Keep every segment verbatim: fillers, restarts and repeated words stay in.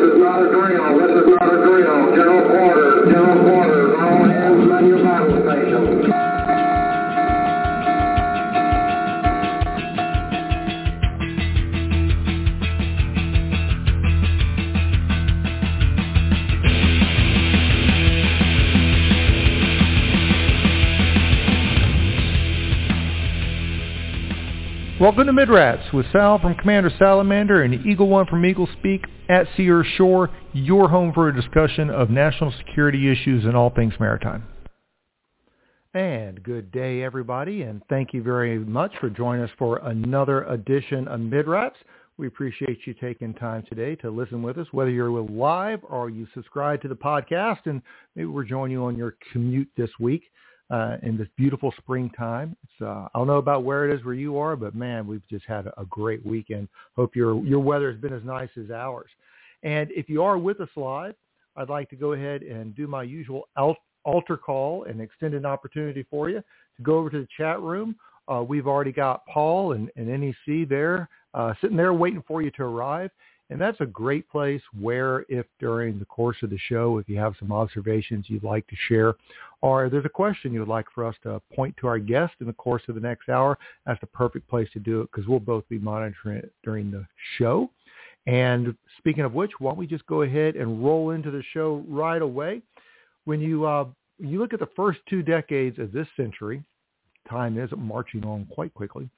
is not a drill. This is not a drill. General quarters. General quarters. All hands man your battle stations. Welcome to Midrats with Sal from Commander Salamander and Eagle One from Eagle Speak at Sea or Shore, your home for a discussion of national security issues and all things maritime. And good day, everybody, and thank you very much for joining us for another edition of Midrats. We appreciate you taking time today to listen with us, whether you're live or you subscribe to the podcast, and maybe we're joining you on your commute this week. Uh, in this beautiful springtime. It's, uh, I don't know about where it is where you are, but man, we've just had a, a great weekend. Hope your your weather has been as nice as ours. And if you are with us live, I'd like to go ahead and do my usual alt- altar call and extend an opportunity for you to go over to the chat room. Uh, we've already got Paul and, and N E C there, uh, sitting there waiting for you to arrive. And that's a great place where if during the course of the show, if you have some observations you'd like to share, or there's a question you would like for us to point to our guest in the course of the next hour, that's the perfect place to do it because we'll both be monitoring it during the show. And speaking of which, why don't we just go ahead and roll into the show right away. When you, uh, you look at the first two decades of this century, time is marching on quite quickly.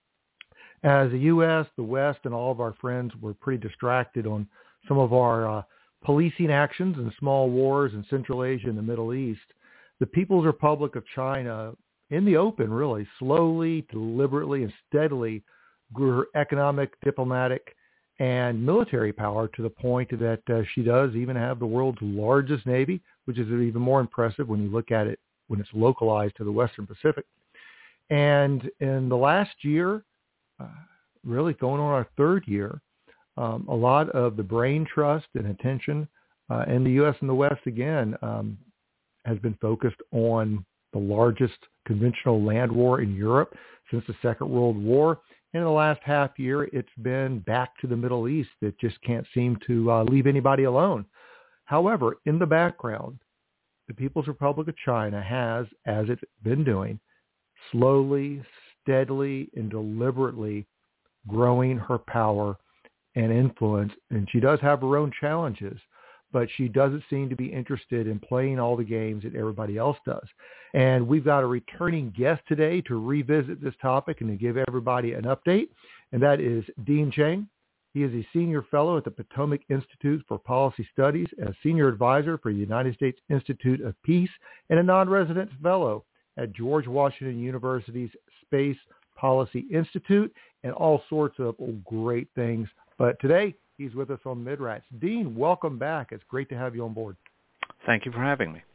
As the U S, the West, and all of our friends were pretty distracted on some of our uh, policing actions and small wars in Central Asia and the Middle East, the People's Republic of China, in the open really, slowly, deliberately, and steadily grew her economic, diplomatic, and military power to the point that uh, she does even have the world's largest navy, which is even more impressive when you look at it when it's localized to the Western Pacific. And in the last year, Uh, really going on our third year, um, a lot of the brain trust and attention uh, in the U S and the West, again, um, has been focused on the largest conventional land war in Europe since the Second World War. In the last half year, it's been back to the Middle East that just can't seem to uh, leave anybody alone. However, in the background, the People's Republic of China has, as it's been doing, slowly, steadily and deliberately growing her power and influence. And she does have her own challenges, but she doesn't seem to be interested in playing all the games that everybody else does. And we've got a returning guest today to revisit this topic and to give everybody an update, and that is Dean Cheng. He is a senior fellow at the Potomac Institute for Policy Studies, a senior advisor for the United States Institute of Peace, and a non-resident fellow at George Washington University's Space Policy Institute, and all sorts of great things. But today, he's with us on Midrats. Dean, welcome back. It's great to have you on board. Thank you for having me.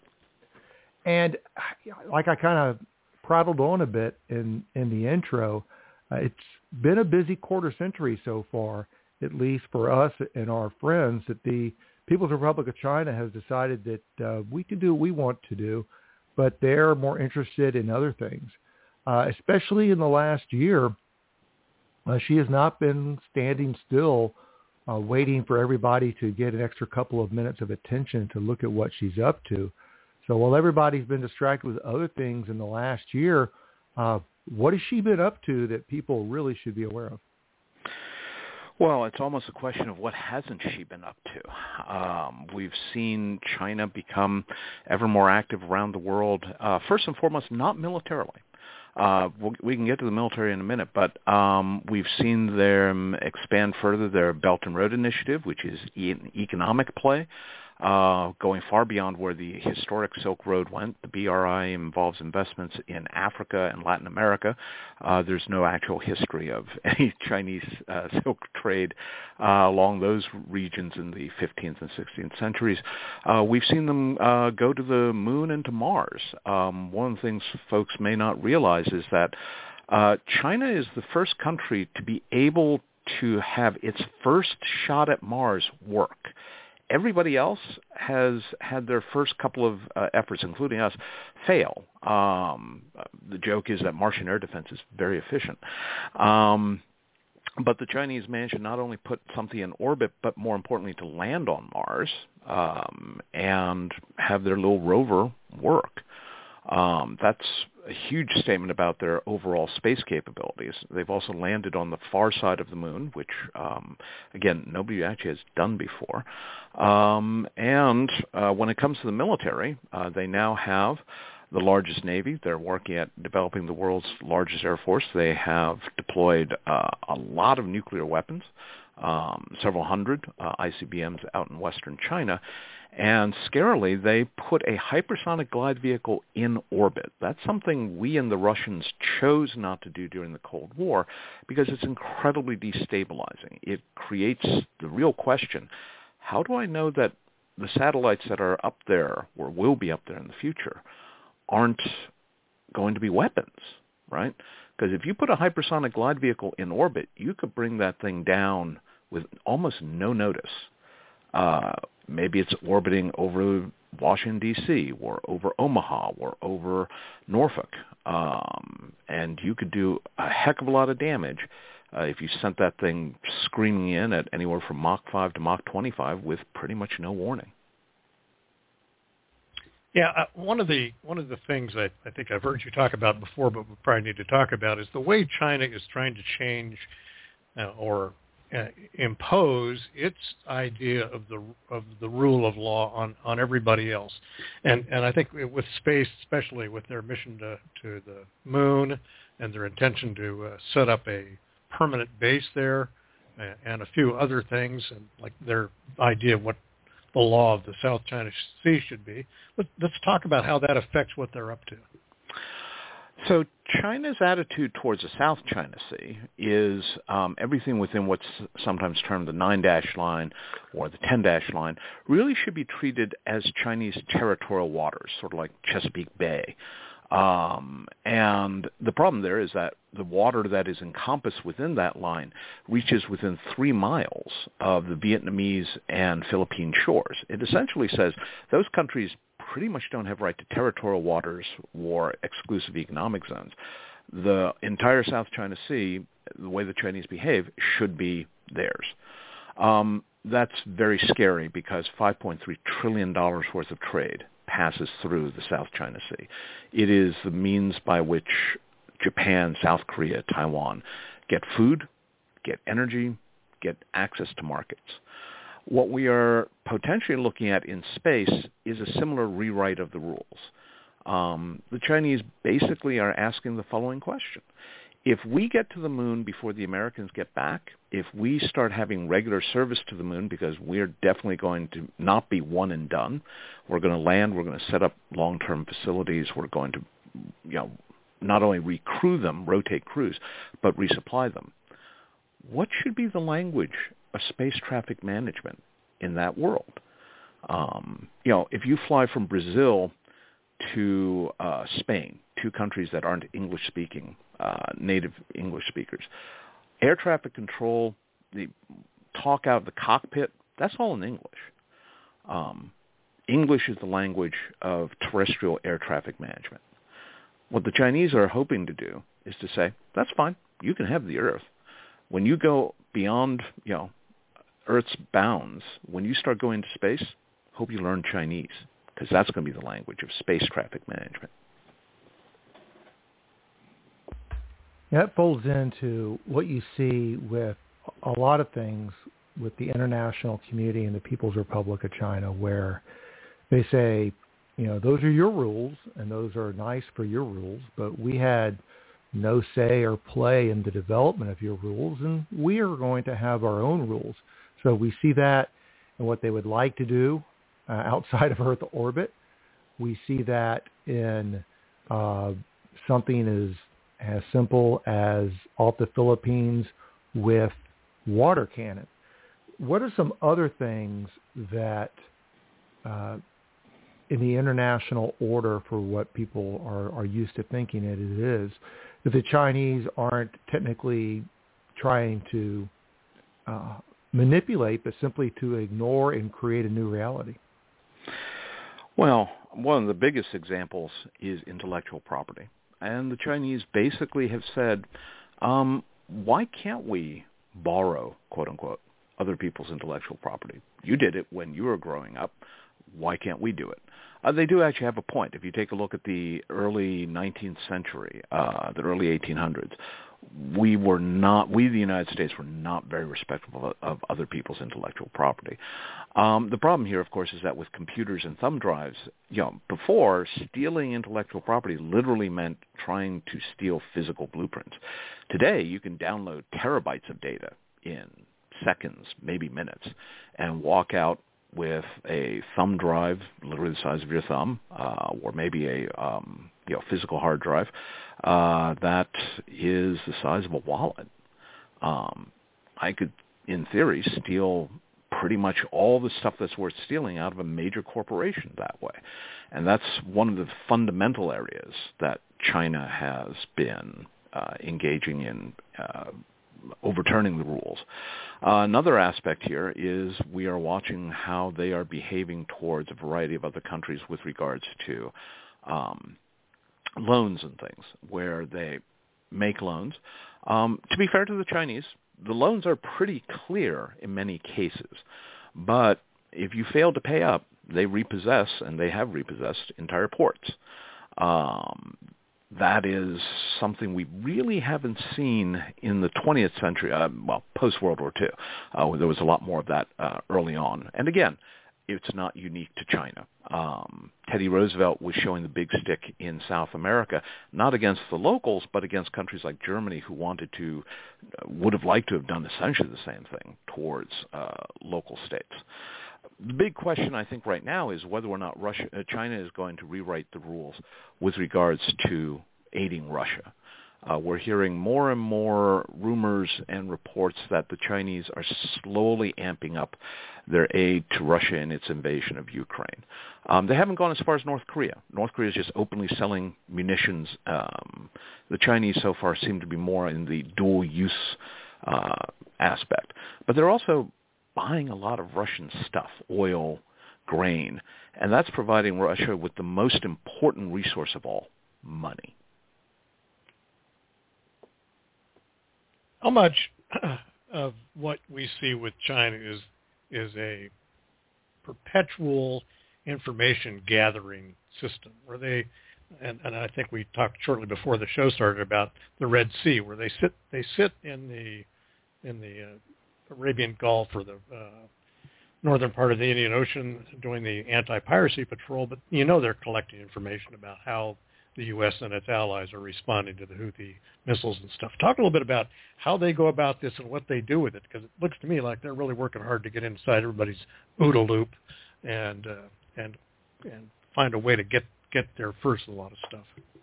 And like I kind of prattled on a bit in, in the intro, uh, it's been a busy quarter century so far, at least for us and our friends, that the People's Republic of China has decided that uh, we can do what we want to do, but they're more interested in other things. Uh, especially in the last year, uh, she has not been standing still, uh, waiting for everybody to get an extra couple of minutes of attention to look at what she's up to. So while everybody's been distracted with other things in the last year, uh, what has she been up to that people really should be aware of? Well, it's almost a question of what hasn't she been up to. Um, we've seen China become ever more active around the world, uh, first and foremost, not militarily. Uh, we'll, we can get to the military in a minute, but um, we've seen them expand further their Belt and Road Initiative, which is an economic play, uh, going far beyond where the historic Silk Road went. The B R I involves investments in Africa and Latin America. Uh, there's no actual history of any Chinese uh, silk trade uh, along those regions in the fifteenth and sixteenth centuries. Uh, we've seen them uh, go to the moon and to Mars. Um, one of the things folks may not realize is that uh, China is the first country to be able to have its first shot at Mars work. Everybody else has had their first couple of uh, efforts, including us, fail. Um, the joke is that Martian air defense is very efficient. Um, But the Chinese managed to not only put something in orbit, but more importantly to land on Mars um, and have their little rover work. Um, that's a huge statement about their overall space capabilities. They've also landed on the far side of the moon, which, um, again, nobody actually has done before. Um, and uh, when it comes to the military, uh, they now have the largest Navy. They're working at developing the world's largest Air Force. They have deployed uh, a lot of nuclear weapons, um, several hundred uh, I C B Ms out in western China. And scarily, they put a hypersonic glide vehicle in orbit. That's something we and the Russians chose not to do during the Cold War because it's incredibly destabilizing. It creates the real question, how do I know that the satellites that are up there or will be up there in the future aren't going to be weapons, right? Because if you put a hypersonic glide vehicle in orbit, you could bring that thing down with almost no notice. Uh, maybe it's orbiting over Washington, D C, or over Omaha, or over Norfolk. Um, and you could do a heck of a lot of damage uh, if you sent that thing screaming in at anywhere from Mach five to Mach twenty-five with pretty much no warning. Yeah, uh, one of the one of the things I, I think I've heard you talk about before, but we probably need to talk about is the way China is trying to change uh, or uh, impose its idea of the of the rule of law on, on everybody else, and and I think with space, especially with their mission to, to the moon and their intention to uh, set up a permanent base there, uh, and a few other things, and like their idea of what the law of the South China Sea should be. Let, let's talk about how that affects what they're up to. So China's attitude towards the South China Sea is um, everything within what's sometimes termed the nine-dash line or the ten-dash line really should be treated as Chinese territorial waters, sort of like Chesapeake Bay. Um, and the problem there is that the water that is encompassed within that line reaches within three miles of the Vietnamese and Philippine shores. It essentially says those countries pretty much don't have right to territorial waters or exclusive economic zones. The entire South China Sea, the way the Chinese behave, should be theirs. Um, that's very scary because five point three trillion dollars worth of trade passes through the South China Sea. It is the means by which Japan, South Korea, Taiwan get food, get energy, get access to markets. What we are potentially looking at in space is a similar rewrite of the rules. Um, the Chinese basically are asking the following question. If we get to the moon before the Americans get back, if we start having regular service to the moon, because we're definitely going to not be one and done, we're going to land, we're going to set up long-term facilities, we're going to, you know, not only recrew them, rotate crews, but resupply them. What should be the language of space traffic management in that world? Um, you know, if you fly from Brazil to uh, Spain, two countries that aren't English-speaking, uh, native English speakers, air traffic control, the talk out of the cockpit, that's all in English. Um, English is the language of terrestrial air traffic management. What the Chinese are hoping to do is to say, that's fine, you can have the Earth. When you go beyond, you know, Earth's bounds, when you start going to space, hope you learn Chinese, because that's going to be the language of space traffic management. That folds into what you see with a lot of things with the international community and the People's Republic of China, where they say, you know, those are your rules, and those are nice for your rules, but we had no say or play in the development of your rules, and we are going to have our own rules. So we see that in what they would like to do uh, outside of Earth orbit. We see that in uh, something as as simple as off the Philippines with water cannon. What are some other things that uh, in the international order for what people are, are used to thinking it is, that the Chinese aren't technically trying to uh, manipulate, but simply to ignore and create a new reality? Well, one of the biggest examples is intellectual property. And the Chinese basically have said, um, why can't we borrow, quote unquote, other people's intellectual property. You did it when you were growing up. Why can't we do it? Uh, they do actually have a point. If you take a look at the early nineteenth century, uh, the early eighteen hundreds, we were not, we the United States were not very respectful of, of other people's intellectual property. Um, the problem here, of course, is that with computers and thumb drives, you know, before, stealing intellectual property literally meant trying to steal physical blueprints. Today, you can download terabytes of data in seconds, maybe minutes, and walk out with a thumb drive, literally the size of your thumb, uh, or maybe a um, you know physical hard drive uh, that is the size of a wallet. Um, I could, in theory, steal pretty much all the stuff that's worth stealing out of a major corporation that way, and that's one of the fundamental areas that China has been uh, engaging in. Uh, overturning the rules. Uh, another aspect here is we are watching how they are behaving towards a variety of other countries with regards to um, loans and things, where they make loans. Um, to be fair to the Chinese, the loans are pretty clear in many cases, but if you fail to pay up, they repossess, and they have repossessed entire ports. Um, That is something we really haven't seen in the twentieth century, uh, well, post-World War Two. Uh, there was a lot more of that uh, early on. And again, it's not unique to China. Um, Teddy Roosevelt was showing the big stick in South America, not against the locals, but against countries like Germany who wanted to, uh, would have liked to have done essentially the same thing towards uh, local states. The big question, I think, right now is whether or not Russia, uh, China is going to rewrite the rules with regards to aiding Russia. Uh, we're hearing more and more rumors and reports that the Chinese are slowly amping up their aid to Russia in its invasion of Ukraine. Um, they haven't gone as far as North Korea. North Korea is just openly selling munitions. Um, the Chinese so far seem to be more in the dual-use uh, aspect. But they're also buying a lot of Russian stuff, oil, grain, and that's providing Russia with the most important resource of all, money. How much of what we see with China is is a perpetual information gathering system, where they, and, and I think we talked shortly before the show started about the Red Sea, where they sit they sit in the in the uh, Arabian Gulf or the uh, northern part of the Indian Ocean doing the anti-piracy patrol, but you know they're collecting information about how the U S and its allies are responding to the Houthi missiles and stuff. Talk a little bit about how they go about this and what they do with it, because it looks to me like they're really working hard to get inside everybody's OODA loop and uh, and and find a way to get, get there first with a lot of stuff.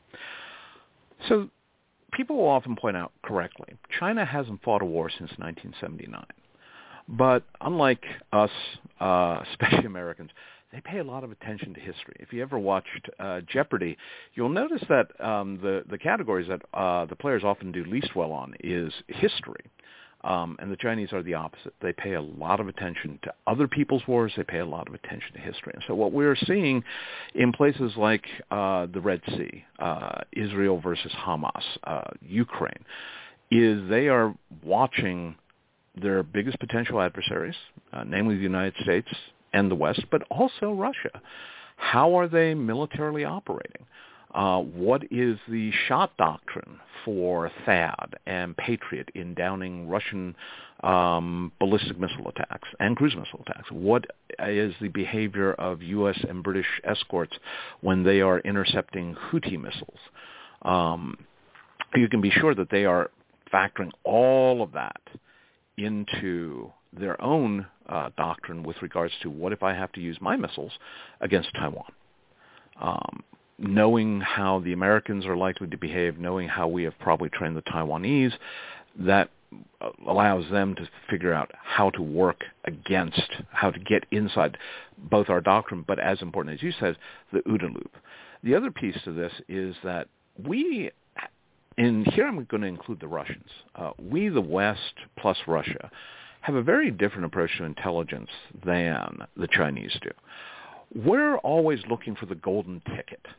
So people will often point out correctly, China hasn't fought a war since nineteen seventy-nine. But unlike us, uh, especially Americans, they pay a lot of attention to history. If you ever watched uh, Jeopardy, you'll notice that um, the, the categories that uh, the players often do least well on is history. Um, and the Chinese are the opposite. They pay a lot of attention to other people's wars. They pay a lot of attention to history. And so what we're seeing in places like uh, the Red Sea, uh, Israel versus Hamas, uh, Ukraine, is they are watching their biggest potential adversaries, uh, namely the United States and the West, but also Russia. How are they militarily operating? Uh, what is the shot doctrine for THAAD and Patriot in downing Russian um, ballistic missile attacks and cruise missile attacks? What is the behavior of U S and British escorts when they are intercepting Houthi missiles? Um, you can be sure that they are factoring all of that into their own uh, doctrine with regards to what if I have to use my missiles against Taiwan. Um, knowing how the Americans are likely to behave, knowing how we have probably trained the Taiwanese, that allows them to figure out how to work against, how to get inside both our doctrine, but as important as you said, the OODA loop. The other piece to this is that we, and here I'm going to include the Russians, uh, we, the West plus Russia, have a very different approach to intelligence than the Chinese do. We're always looking for the golden ticket.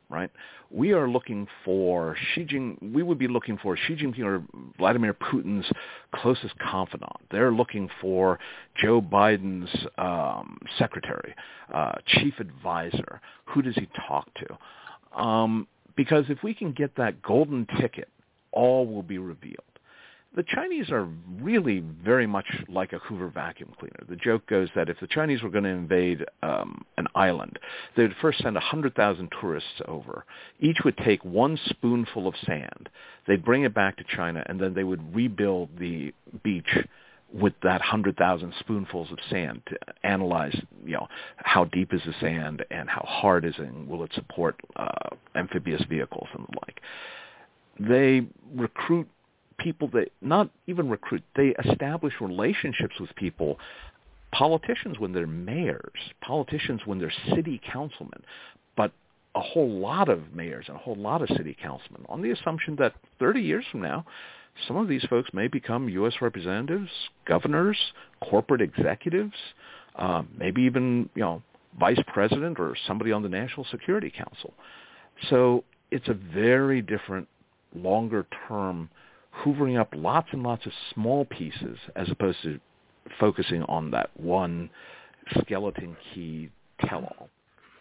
right? We are looking for Xi Jinping, we would be looking for Xi Jinping or Vladimir Putin's closest confidant. They're looking for Joe Biden's um, secretary, uh, chief advisor. Who does he talk to? Um, because if we can get that golden ticket, all will be revealed. The Chinese are really very much like a Hoover vacuum cleaner. The joke goes that if the Chinese were going to invade um, an island, they would first send one hundred thousand tourists over. Each would take one spoonful of sand. They'd bring it back to China, and then they would rebuild the beach with that one hundred thousand spoonfuls of sand to analyze, you know, how deep is the sand and how hard is it and will it support uh, amphibious vehicles and the like. They recruit people that not even recruit, they establish relationships with people, politicians when they're mayors, politicians when they're city councilmen, but a whole lot of mayors and a whole lot of city councilmen on the assumption that thirty years from now, some of these folks may become U S representatives, governors, corporate executives, uh, maybe even, you know, vice president or somebody on the National Security Council. So it's a very different, longer-term hoovering up lots and lots of small pieces as opposed to focusing on that one skeleton key tell-all.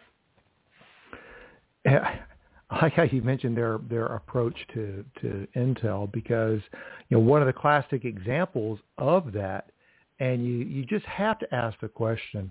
Yeah, I like how you mentioned their their approach to, to Intel because, you know, one of the classic examples of that, and you, you just have to ask the question,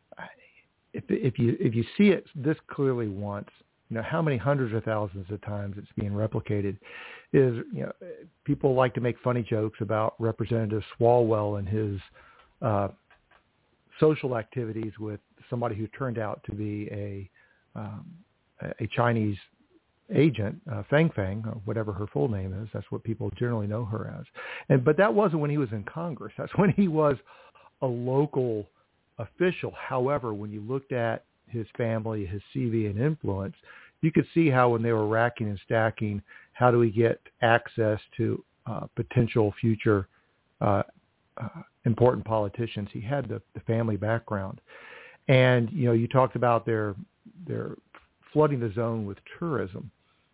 if if you if you see it this clearly once, you know, how many hundreds of thousands of times it's being replicated is, you know, people like to make funny jokes about Representative Swalwell and his uh, social activities with somebody who turned out to be a um, a Chinese agent, uh, Feng Feng, or whatever her full name is. That's what people generally know her as. And but that wasn't when he was in Congress. That's when he was a local official. However, when you looked at his family, his C V and influence, you could see how when they were racking and stacking, how do we get access to uh, potential future uh, uh, important politicians? He had the, the family background. And, you know, you talked about their their flooding the zone with tourism.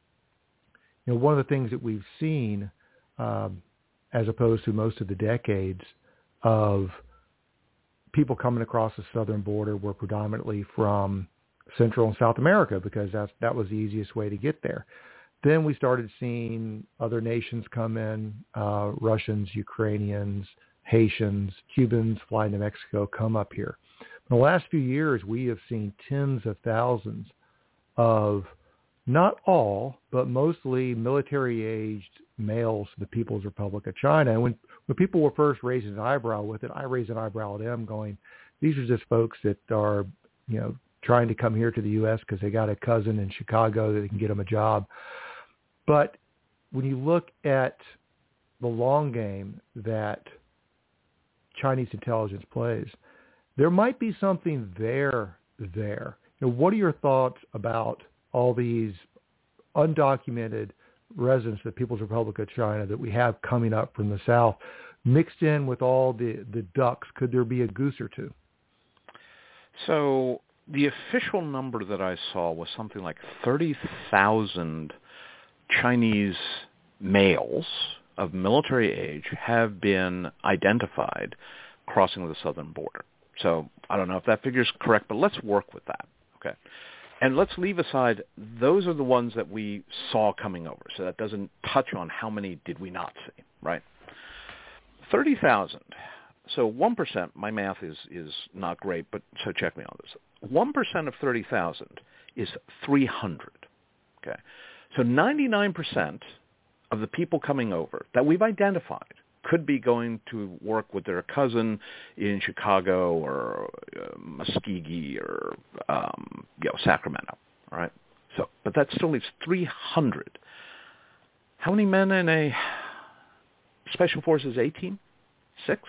You know, one of the things that we've seen, um, as opposed to most of the decades of people coming across the southern border were predominantly from Central and South America because that's, that was the easiest way to get there. Then we started seeing other nations come in, uh, Russians, Ukrainians, Haitians, Cubans flying to Mexico come up here. In the last few years, we have seen tens of thousands of, not all, but mostly military-aged males to the People's Republic of China. And when, when people were first raising an eyebrow with it, I raised an eyebrow at them going, these are just folks that are, you know, trying to come here to the U S because they got a cousin in Chicago that can get them a job. But when you look at the long game that Chinese intelligence plays, there might be something there there. You know, what are your thoughts about all these undocumented residents of the People's Republic of China that we have coming up from the South, mixed in with all the, the ducks? Could there be a goose or two? So the official number that I saw was something like thirty thousand Chinese males of military age have been identified crossing the southern border. So I don't know if that figure is correct, but let's work with that. Okay. And let's leave aside, those are the ones that we saw coming over. So that doesn't touch on how many did we not see, right? thirty thousand. So one percent, my math is, is not great, but so check me on this. one percent of thirty thousand is three hundred. Okay. So ninety-nine percent of the people coming over that we've identified could be going to work with their cousin in Chicago or uh, Muskogee or um, you know, Sacramento. All right. So, but that still leaves three hundred. How many men in a Special Forces A team? Six.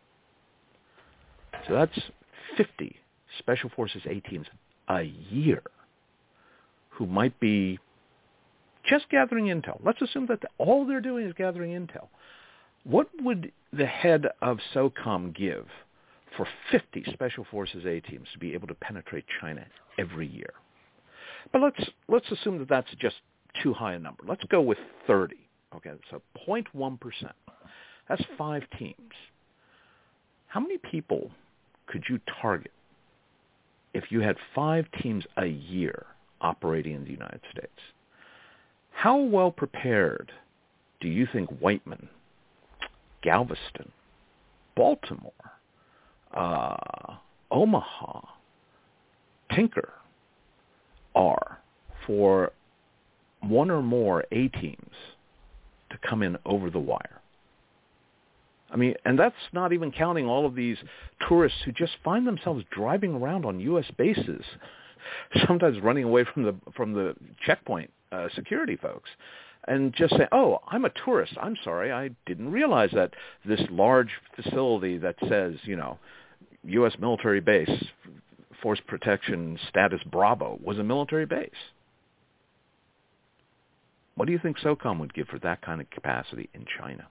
So that's fifty Special Forces A teams a year who might be just gathering intel. Let's assume that all they're doing is gathering intel. What would the head of SOCOM give for fifty Special Forces A teams to be able to penetrate China every year? But let's let's assume that that's just too high a number. Let's go with thirty. Okay, so zero point one percent. That's five teams. How many people could you target if you had five teams a year operating in the United States? How well prepared do you think Whiteman, Galveston, Baltimore, uh, Omaha, Tinker are for one or more A-teams to come in over the wire? I mean, and that's not even counting all of these tourists who just find themselves driving around on U S bases, sometimes running away from the from the checkpoint uh, security folks, and just say, "Oh, I'm a tourist. I'm sorry, I didn't realize that this large facility that says, you know, U S military base, force protection status Bravo, was a military base." What do you think SOCOM would give for that kind of capacity in China?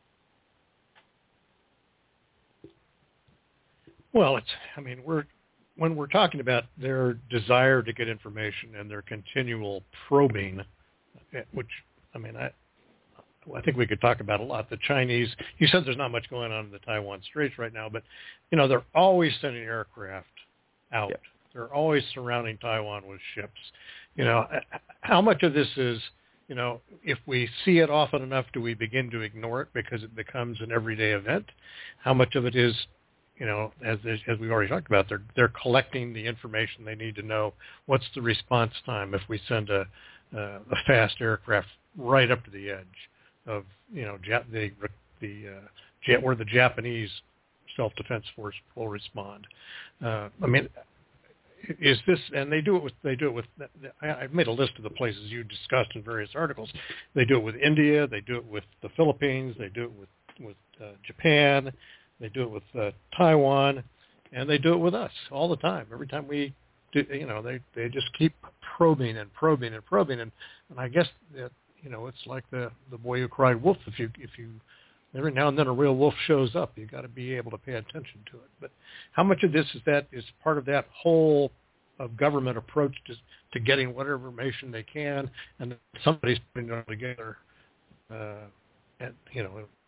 Well, it's, I mean, we're, when we're talking about their desire to get information and their continual probing, which, I mean, I, I think we could talk about a lot. The Chinese, you said there's not much going on in the Taiwan Straits right now, but, you know, they're always sending aircraft out. Yep. They're always surrounding Taiwan with ships. You know, how much of this is, you know, if we see it often enough, do we begin to ignore it because it becomes an everyday event? How much of it is, you know, as as we already talked about, they're they're collecting the information they need to know what's the response time if we send a uh, a fast aircraft right up to the edge of, you know, Jap- the the uh, jet where the Japanese self-defense force will respond. Uh, I mean, is this, and they do it with they do it with. I've made a list of the places you discussed in various articles. They do it with India. They do it with the Philippines. They do it with with uh, Japan. They do it with uh, Taiwan, and they do it with us all the time. Every time we, do, you know, they, they just keep probing and probing and probing, and, and I guess that, you know, it's like the, the boy who cried wolf. If you if you every now and then a real wolf shows up, you got to be able to pay attention to it. But how much of this is that is part of that whole of government approach to to getting whatever information they can, and somebody's putting it all together, uh, and you know.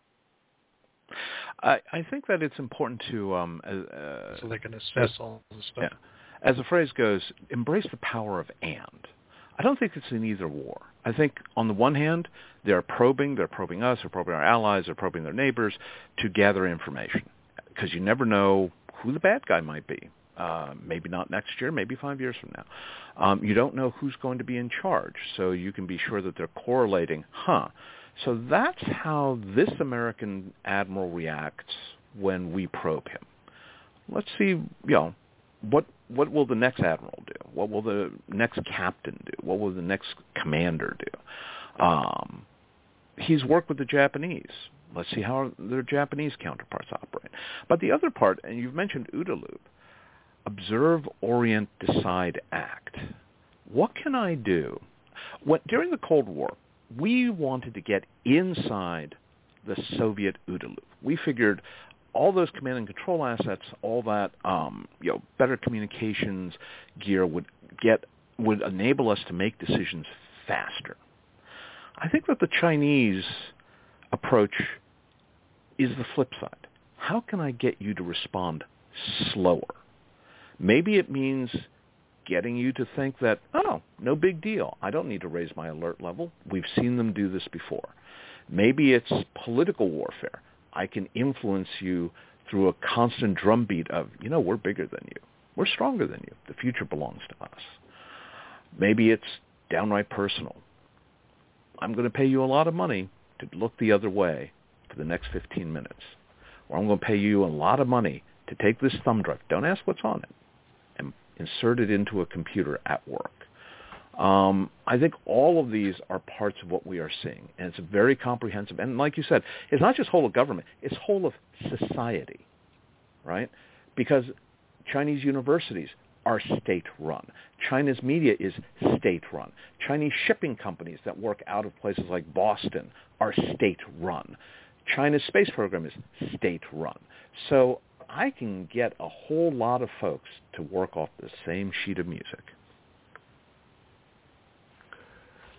I, I think that it's important to um, uh, so they can assess all the stuff. Yeah. As the phrase goes, embrace the power of and. I don't think it's an either war. I think on the one hand, they're probing, they're probing us, they're probing our allies, they're probing their neighbors to gather information, because you never know who the bad guy might be. Uh, maybe not next year, maybe five years from now. Um, you don't know who's going to be in charge, so you can be sure that they're correlating, huh, so that's how this American admiral reacts when we probe him. Let's see, you know, what what will the next admiral do? What will the next captain do? What will the next commander do? Um, he's worked with the Japanese. Let's see how their Japanese counterparts operate. But the other part, and you've mentioned OODA loop, observe, orient, decide, act. What can I do? What, during the Cold War, we wanted to get inside the Soviet OODA loop. We figured all those command and control assets, all that um, you know, better communications gear would get would enable us to make decisions faster. I think that the Chinese approach is the flip side. How can I get you to respond slower? Maybe it means getting you to think that, oh, no big deal. I don't need to raise my alert level. We've seen them do this before. Maybe it's political warfare. I can influence you through a constant drumbeat of, you know, we're bigger than you. We're stronger than you. The future belongs to us. Maybe it's downright personal. I'm going to pay you a lot of money to look the other way for the next fifteen minutes. Or I'm going to pay you a lot of money to take this thumb drive. Don't ask what's on it. And insert it into a computer at work. Um, I think all of these are parts of what we are seeing, and it's very comprehensive. And like you said, it's not just whole of government; it's whole of society, right? Because Chinese universities are state-run. China's media is state-run. Chinese shipping companies that work out of places like Boston are state-run. China's space program is state-run. So I can get a whole lot of folks to work off the same sheet of music.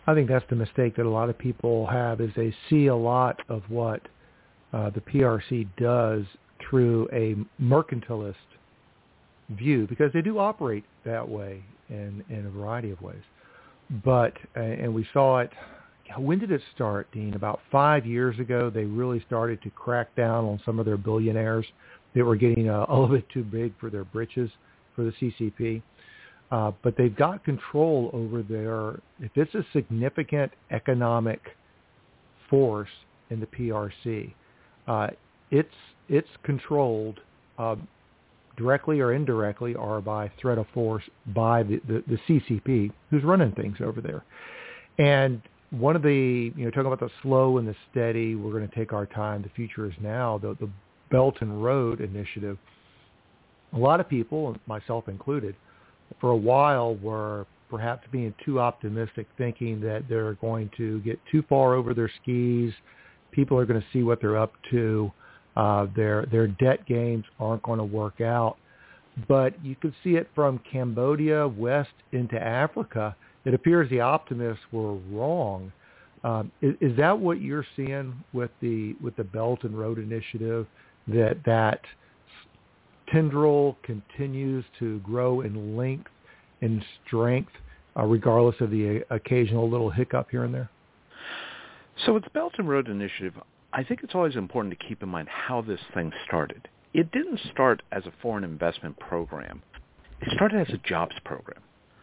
I think that's the mistake that a lot of people have is they see a lot of what uh, the P R C does through a mercantilist view because they do operate that way in, in a variety of ways. But, uh, and we saw it, when did it start, Dean? About five years ago, they really started to crack down on some of their billionaires that were getting uh, a little bit too big for their britches for the C C P. Uh, but they've got control over their, if it's a significant economic force in the P R C, uh, it's it's controlled uh, directly or indirectly or by threat of force by the, the, the C C P who's running things over there. And one of the, you know, talking about the slow and the steady, we're going to take our time, the future is now, the, the Belt and Road Initiative, a lot of people, myself included, for a while were perhaps being too optimistic, thinking that they're going to get too far over their skis. People are going to see what they're up to. Uh, their their debt games aren't going to work out. But you could see it from Cambodia west into Africa. It appears the optimists were wrong. Um, is, is that what you're seeing with the with the Belt and Road Initiative? That that tendril continues to grow in length and strength, uh, regardless of the uh, occasional little hiccup here and there? So with the Belt and Road Initiative, I think it's always important to keep in mind how this thing started. It didn't start as a foreign investment program. It started as a jobs program.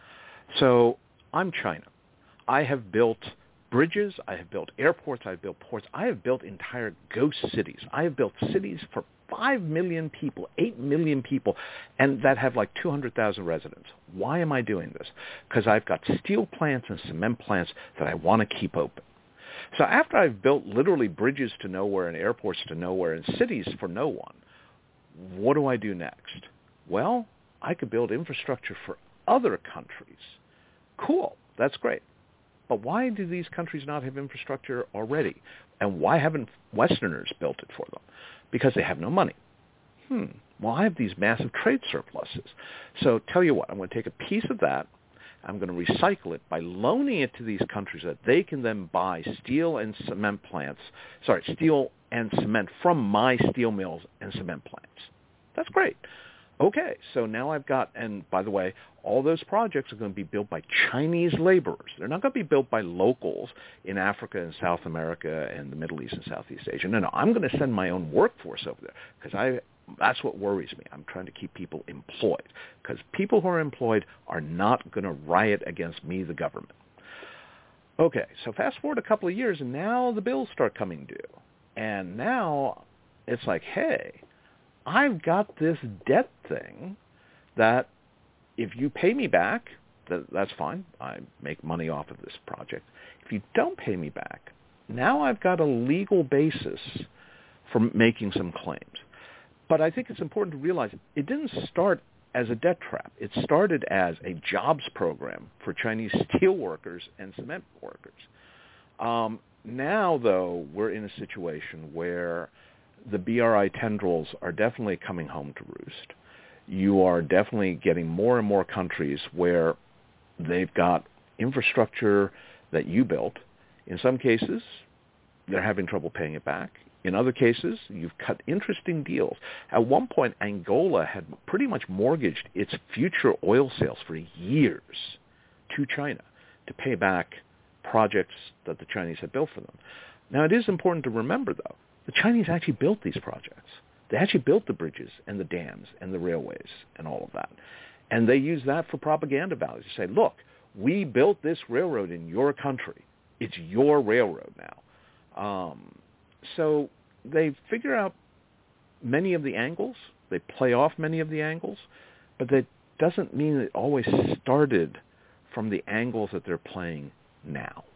So I'm China. I have built bridges. I have built airports. I have built ports. I have built entire ghost cities. I have built cities for five million people, eight million people, and that have like two hundred thousand residents. Why am I doing this? Because I've got steel plants and cement plants that I want to keep open. So after I've built literally bridges to nowhere and airports to nowhere and cities for no one, what do I do next? Well, I could build infrastructure for other countries. Cool. That's great. But why do these countries not have infrastructure already? And why haven't Westerners built it for them? Because they have no money. Hmm. Well, I have these massive trade surpluses. So tell you what, I'm going to take a piece of that. I'm going to recycle it by loaning it to these countries so that they can then buy steel and cement plants, sorry, steel and cement from my steel mills and cement plants. That's great. Okay, so now I've got, and by the way, all those projects are going to be built by Chinese laborers. They're not going to be built by locals in Africa and South America and the Middle East and Southeast Asia. No, no, I'm going to send my own workforce over there because I that's what worries me. I'm trying to keep people employed because people who are employed are not going to riot against me, the government. Okay, so fast forward a couple of years, and now the bills start coming due. And now it's like, hey, I've got this debt thing that if you pay me back, that, that's fine. I make money off of this project. If you don't pay me back, now I've got a legal basis for making some claims. But I think it's important to realize it didn't start as a debt trap. It started as a jobs program for Chinese steel workers and cement workers. Um, now, though, we're in a situation where the B R I tendrils are definitely coming home to roost. You are definitely getting more and more countries where they've got infrastructure that you built. In some cases, they're having trouble paying it back. In other cases, you've cut interesting deals. At one point, Angola had pretty much mortgaged its future oil sales for years to China to pay back projects that the Chinese had built for them. Now, it is important to remember, though, the Chinese actually built these projects. They actually built the bridges and the dams and the railways and all of that. And they use that for propaganda value to say, look, we built this railroad in your country. It's your railroad now. Um, so they figure out many of the angles. They play off many of the angles. But that doesn't mean it always started from the angles that they're playing now.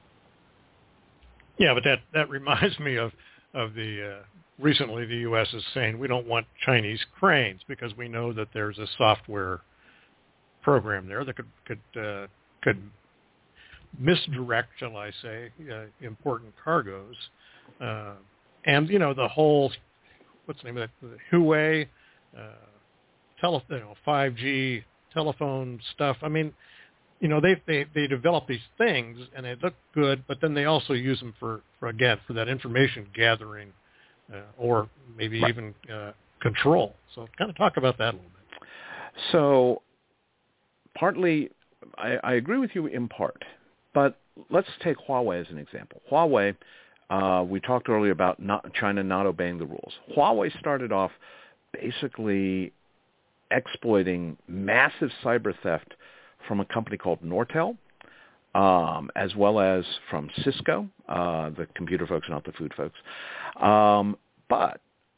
Yeah, but that, that reminds me of, of the... Uh... Recently, the U S is saying we don't want Chinese cranes because we know that there's a software program there that could could uh, could misdirect, shall I say, uh, important cargoes. Uh, and you know the whole what's the name of that? The Huawei, uh, tele, you know, five G telephone stuff. I mean, you know, they, they, they develop these things and they look good, but then they also use them for, for again, for that information gathering uh, or maybe right. even uh, control. So kind of talk about that a little bit. So partly, I, I agree with you in part, but let's take Huawei as an example. Huawei, uh, we talked earlier about not, China not obeying the rules. Huawei started off basically exploiting massive cyber theft from a company called Nortel, um, as well as from Cisco, uh, the computer folks, not the food folks. Um, but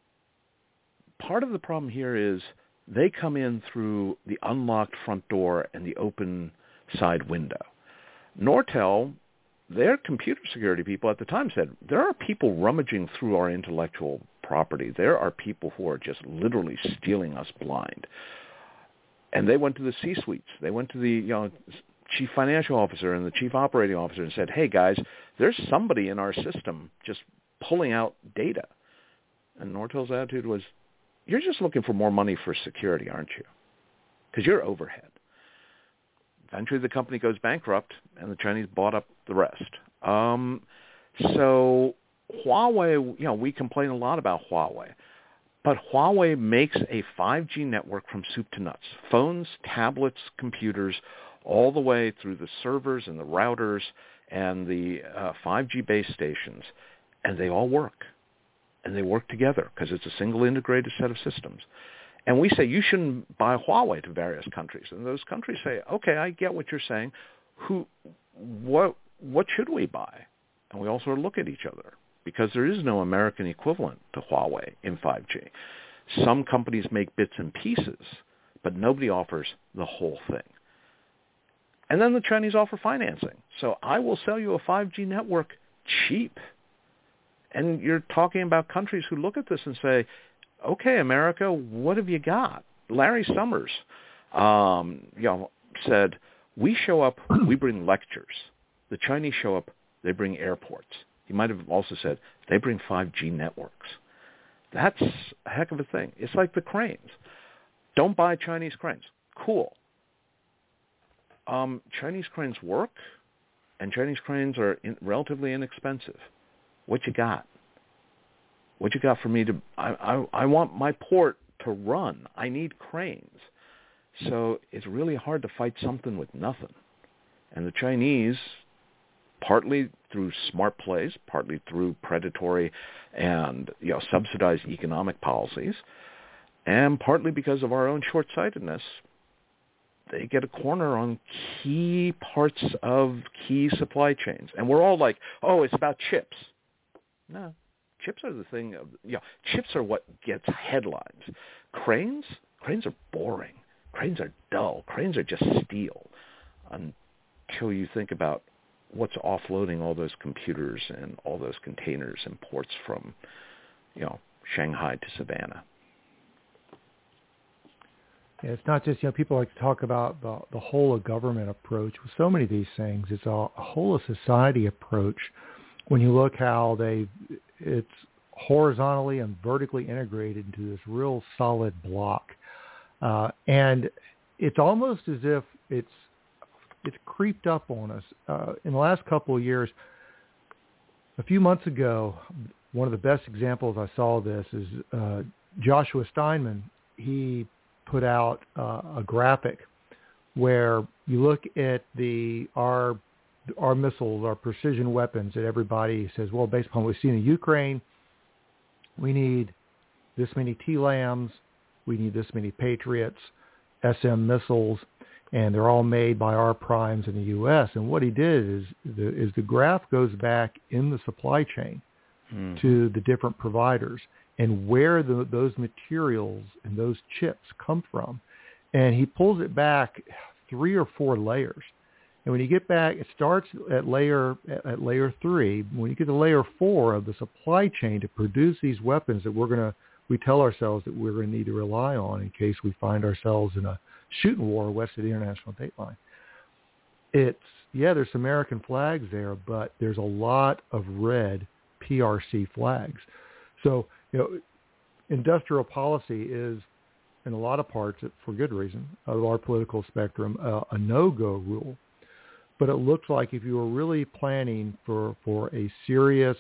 part of the problem here is they come in through the unlocked front door and the open side window. Nortel, their computer security people at the time said, there are people rummaging through our intellectual property. There are people who are just literally stealing us blind. And they went to the C-suites. They went to the you know, chief financial officer and the chief operating officer and said, hey, guys, there's somebody in our system just pulling out data. And Nortel's attitude was, you're just looking for more money for security, aren't you? Because you're overhead. Eventually the company goes bankrupt, and the Chinese bought up the rest. Um, so Huawei, you know, we complain a lot about Huawei. But Huawei makes a five G network from soup to nuts. Phones, tablets, computers, all the way through the servers and the routers and the uh, five G base stations. And they all work. And they work together because it's a single integrated set of systems. And we say, you shouldn't buy Huawei to various countries. And those countries say, okay, I get what you're saying. Who, what, what should we buy? And we all sort of look at each other, because there is no American equivalent to Huawei in five G. Some companies make bits and pieces, but nobody offers the whole thing. And then the Chinese offer financing. So I will sell you a five G network cheap. And you're talking about countries who look at this and say, okay, America, what have you got? Larry Summers um, you know, said, we show up, we bring lectures. The Chinese show up, they bring airports. He might have also said, they bring five G networks. That's a heck of a thing. It's like the cranes. Don't buy Chinese cranes. Cool. Um, Chinese cranes work, and Chinese cranes are in, relatively inexpensive. What you got? What you got for me to... I, I, I want my port to run. I need cranes. So it's really hard to fight something with nothing. And the Chinese, partly through smart plays, partly through predatory and you know subsidized economic policies, and partly because of our own short-sightedness, they get a corner on key parts of key supply chains. And we're all like, oh, it's about chips. No, chips are the thing. Of, you know, chips are what gets headlines. Cranes? Cranes are boring. Cranes are dull. Cranes are just steel until you think about what's offloading all those computers and all those containers and ports from, you know, Shanghai to Savannah. Yeah, it's not just, you know, people like to talk about the, the whole of government approach. With so many of these things, it's a, a whole of society approach. When you look how they, it's horizontally and vertically integrated into this real solid block. Uh, and it's almost as if it's it's creeped up on us. Uh, in the last couple of years, a few months ago, one of the best examples I saw of this is uh, Joshua Steinman. He put out uh, a graphic where you look at the our our missiles, our precision weapons, that everybody says, well, based upon what we've seen in Ukraine, we need this many T LAMs, we need this many Patriots, S M missiles, and they're all made by our primes in the U S. And what he did is the, is the graph goes back in the supply chain hmm. to the different providers and where the, those materials and those chips come from. And he pulls it back three or four layers. And when you get back, it starts at layer at layer three. When you get to layer four of the supply chain to produce these weapons that we're going to, we tell ourselves that we're going to need to rely on in case we find ourselves in a shooting war west of the international date line. It's, yeah, there's some American flags there, but there's a lot of red P R C flags. So, you know, industrial policy is, in a lot of parts, for good reason, of our political spectrum, uh, a no-go rule. but it looks like if you were really planning for, for a serious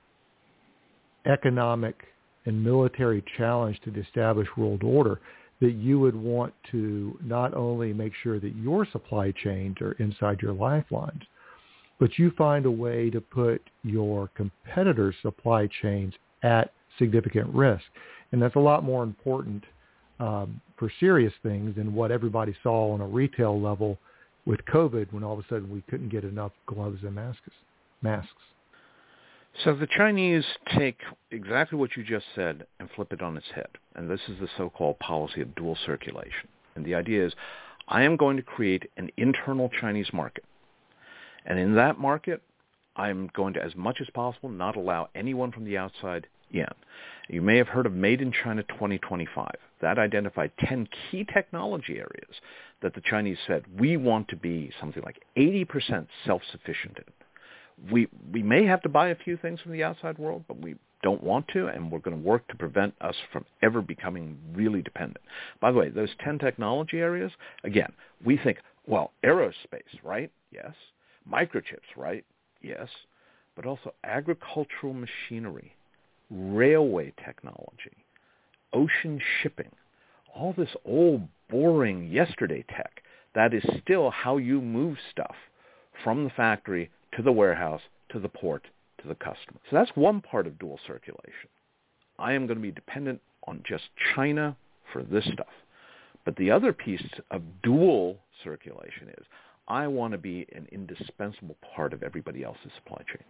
economic and military challenge to the established world order, that you would want to not only make sure that your supply chains are inside your lifelines, but you find a way to put your competitors' supply chains at significant risk. And that's a lot more important um, for serious things than what everybody saw on a retail level with COVID, when all of a sudden we couldn't get enough gloves and masks. masks. So the Chinese take exactly what you just said and flip it on its head. And this is the so-called policy of dual circulation. And the idea is, I am going to create an internal Chinese market. And in that market, I'm going to, as much as possible, not allow anyone from the outside in. You may have heard of Made in China twenty twenty-five. That identified ten key technology areas that the Chinese said, we want to be something like eighty percent self-sufficient in. We we may have to buy a few things from the outside world, but we don't want to, and we're going to work to prevent us from ever becoming really dependent. By the way, those ten technology areas, again, we think, well, aerospace, right? Yes. Microchips, right? Yes. But also agricultural machinery, railway technology, ocean shipping, all this old, boring yesterday tech that is still how you move stuff from the factory to the warehouse, to the port, to the customer. So that's one part of dual circulation. I am going to be dependent on just China for this stuff. But the other piece of dual circulation is I want to be an indispensable part of everybody else's supply chains.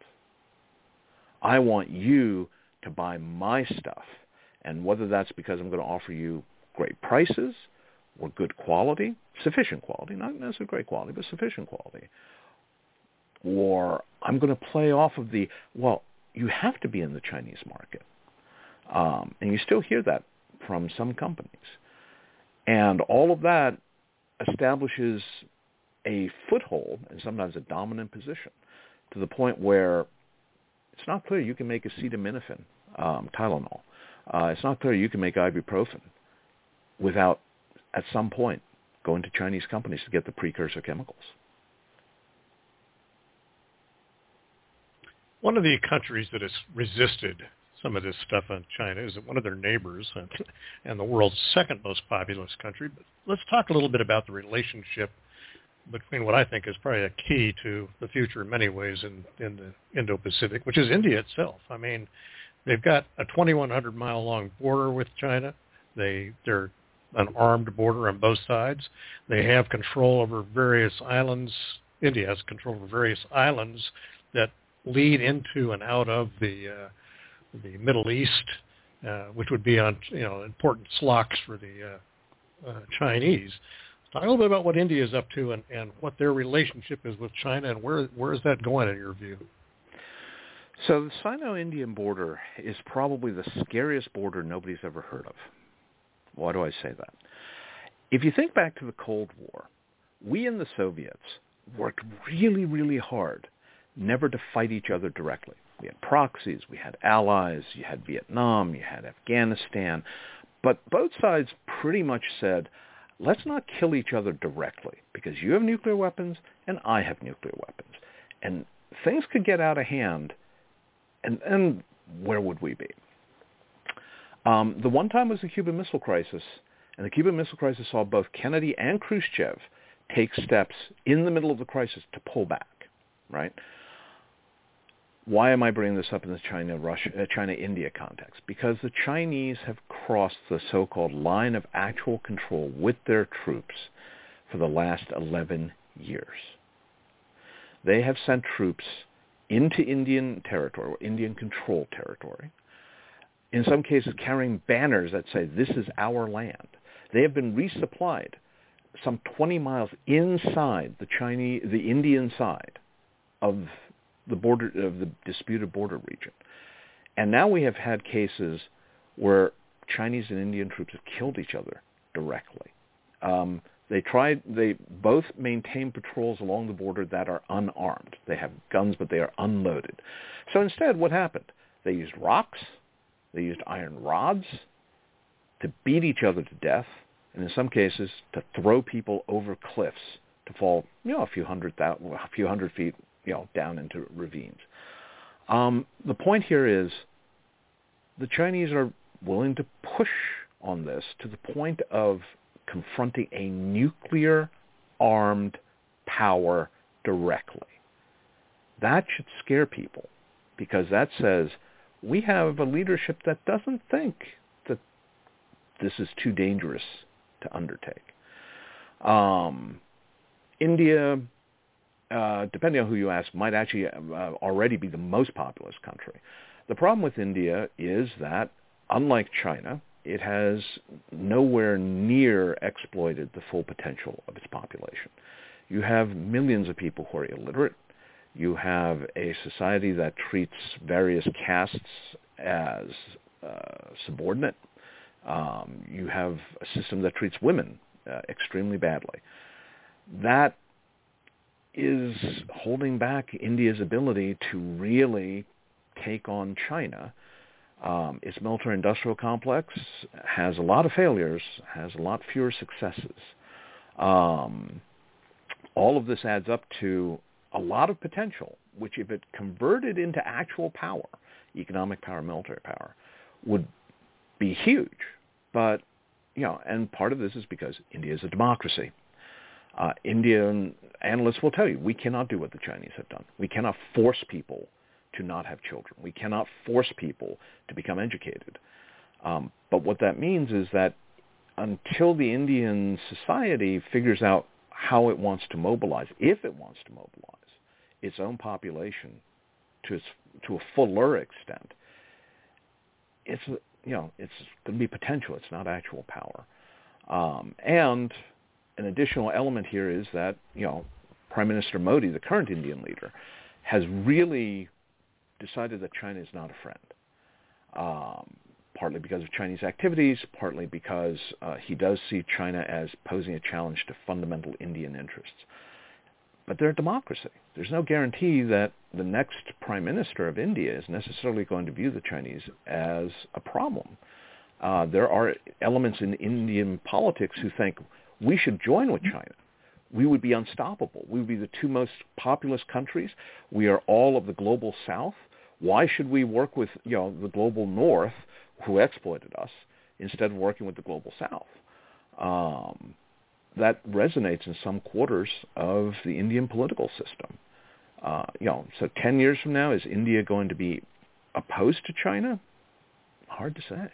I want you to buy my stuff, and whether that's because I'm going to offer you great prices or good quality, sufficient quality, not necessarily great quality, but sufficient quality, or I'm going to play off of the, well, you have to be in the Chinese market. Um, and you still hear that from some companies. And all of that establishes a foothold and sometimes a dominant position to the point where it's not clear you can make acetaminophen, um, Tylenol. Uh, it's not clear you can make ibuprofen without, at some point, going to Chinese companies to get the precursor chemicals. One of the countries that has resisted some of this stuff on China is one of their neighbors and, and the world's second most populous country. But let's talk a little bit about the relationship between what I think is probably a key to the future in many ways in, in the Indo-Pacific, which is India itself. I mean, they've got a twenty-one hundred mile long border with China. They, they're an armed border on both sides. They have control over various islands. India has control over various islands that lead into and out of the uh, the Middle East, uh, which would be on you know important slocks for the uh, uh, Chinese. Talk a little bit about what India is up to and, and what their relationship is with China, and where where is that going in your view? So the Sino-Indian border is probably the scariest border nobody's ever heard of. Why do I say that? If you think back to the Cold War, we and the Soviets worked really, really hard never to fight each other directly. We had proxies, we had allies, you had Vietnam, you had Afghanistan, but both sides pretty much said, let's not kill each other directly because you have nuclear weapons and I have nuclear weapons. And things could get out of hand, and, and where would we be? Um, the one time was the Cuban Missile Crisis, and the Cuban Missile Crisis saw both Kennedy and Khrushchev take steps in the middle of the crisis to pull back, right? Why am I bringing this up in the China-Russia, uh, China-India context? Because the Chinese have crossed the so-called line of actual control with their troops for the last eleven years. They have sent troops into Indian territory, or Indian-controlled territory, in some cases carrying banners that say, this is our land. They have been resupplied some twenty miles inside the Chinese, the Indian side of the border of the disputed border region. And now we have had cases where Chinese and Indian troops have killed each other directly. Um, they tried, they both maintain patrols along the border that are unarmed. They have guns, but they are unloaded. So instead, what happened? They used rocks, they used iron rods to beat each other to death, and in some cases to throw people over cliffs to fall, you know, a few hundred thousand, a few hundred feet, you know, down into ravines. Um, the point here is the Chinese are willing to push on this to the point of confronting a nuclear-armed power directly. That should scare people, because that says we have a leadership that doesn't think that this is too dangerous to undertake. Um, India, uh, depending on who you ask, might actually uh, already be the most populous country. The problem with India is that, unlike China, it has nowhere near exploited the full potential of its population. You have millions of people who are illiterate. You have a society that treats various castes as uh, subordinate. Um, you have a system that treats women uh, extremely badly. That is holding back India's ability to really take on China. Um, its military-industrial complex has a lot of failures, has a lot fewer successes. Um, all of this adds up to a lot of potential, which if it converted into actual power, economic power, military power, would be huge. But, you know, and part of this is because India is a democracy. Uh, Indian analysts will tell you, we cannot do what the Chinese have done. We cannot force people to not have children. We cannot force people to become educated. Um, but what that means is that until the Indian society figures out how it wants to mobilize, if it wants to mobilize its own population to its, to a fuller extent, it's, you know, it's going to be potential. It's not actual power. Um, and an additional element here is that, you know, Prime Minister Modi, the current Indian leader, has really decided that China is not a friend, um, partly because of Chinese activities, partly because uh, he does see China as posing a challenge to fundamental Indian interests. But they're a democracy. There's no guarantee that the next prime minister of India is necessarily going to view the Chinese as a problem. Uh, there are elements in Indian politics who think we should join with China. We would be unstoppable. We would be the two most populous countries. We are all of the global south. Why should we work with, you know, the global north who exploited us instead of working with the global south? Um, that resonates in some quarters of the Indian political system. Uh, you know, so ten years from now, is India going to be opposed to China? Hard to say.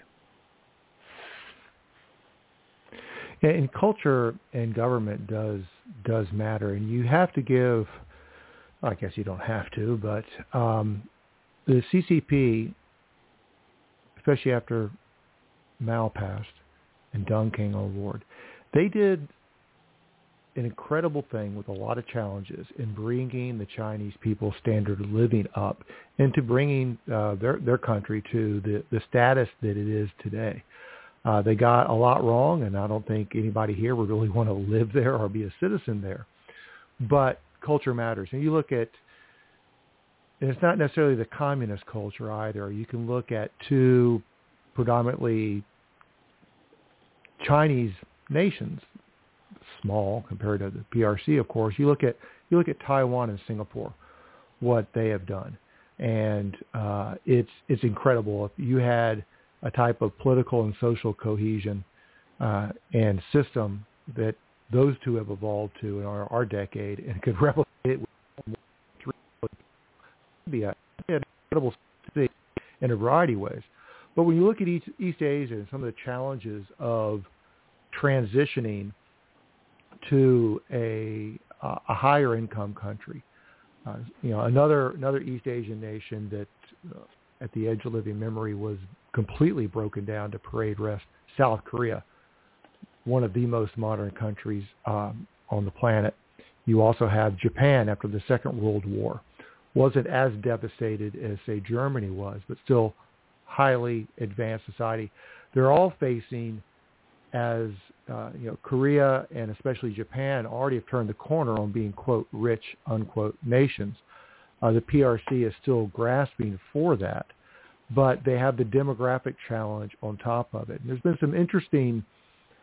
And culture and government does does matter, and you have to give. I guess you don't have to, but um, the C C P, especially after Mao passed and Deng came on board, they did an incredible thing with a lot of challenges in bringing the Chinese people's standard of living up and to bringing uh, their their country to the, the status that it is today. Uh, they got a lot wrong, and I don't think anybody here would really want to live there or be a citizen there. But culture matters. And you look at, and it's not necessarily the communist culture either. You can look at two predominantly Chinese nations, small compared to the P R C, of course. You look at you look at Taiwan and Singapore, what they have done, and uh, it's it's incredible. If you had a type of political and social cohesion uh, and system that those two have evolved to in our, our decade and could replicate it with three, would be a, an incredible city in a variety of ways. But when you look at East, East Asia and some of the challenges of transitioning to a, uh, a higher income country, uh, you know, another another East Asian nation that uh, at the edge of living memory was completely broken down to parade rest, South Korea, one of the most modern countries um, on the planet. You also have Japan after the Second World War. Wasn't as devastated as, say, Germany was, but still highly advanced society. They're all facing, as uh, you know, Korea and especially Japan already have turned the corner on being, quote, rich, unquote, nations. Uh, the P R C is still grasping for that, but they have the demographic challenge on top of it. And there's been some interesting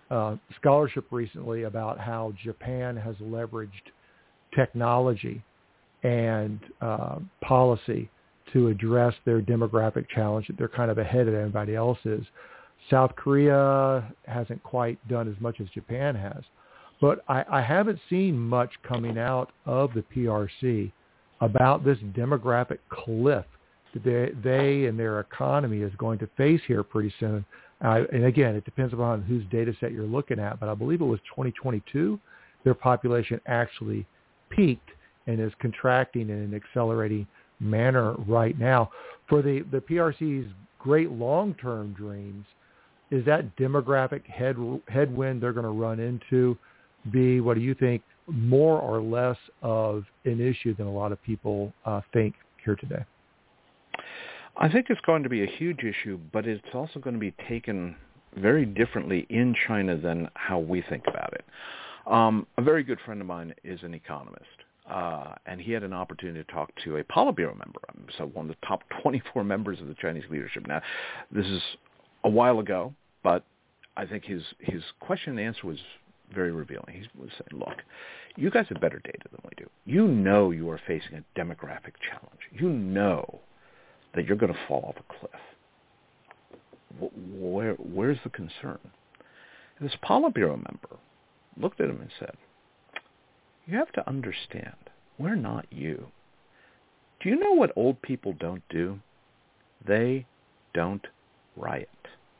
uh, scholarship recently about how Japan has leveraged technology and uh, policy to address their demographic challenge. They're kind of ahead of everybody else is. South Korea hasn't quite done as much as Japan has. But I, I haven't seen much coming out of the P R C about this demographic cliff that they, they and their economy is going to face here pretty soon. Uh, and again, it depends upon whose data set you're looking at, but I believe it was twenty twenty-two, their population actually peaked and is contracting in an accelerating manner right now. For the, the P R C's great long-term dreams, is that demographic head, headwind they're going to run into be, what do you think, more or less of an issue than a lot of people uh, think here today? I think it's going to be a huge issue, but it's also going to be taken very differently in China than how we think about it. Um, a very good friend of mine is an economist, uh, and he had an opportunity to talk to a Politburo member, so one of the top twenty-four members of the Chinese leadership. Now, this is a while ago, but I think his, his question and answer was very revealing. He was saying, look, you guys have better data than we do. You know you are facing a demographic challenge. You know that you're going to fall off a cliff. Where, where's the concern? And this Politburo member looked at him and said, you have to understand, we're not you. Do you know what old people don't do? They don't riot.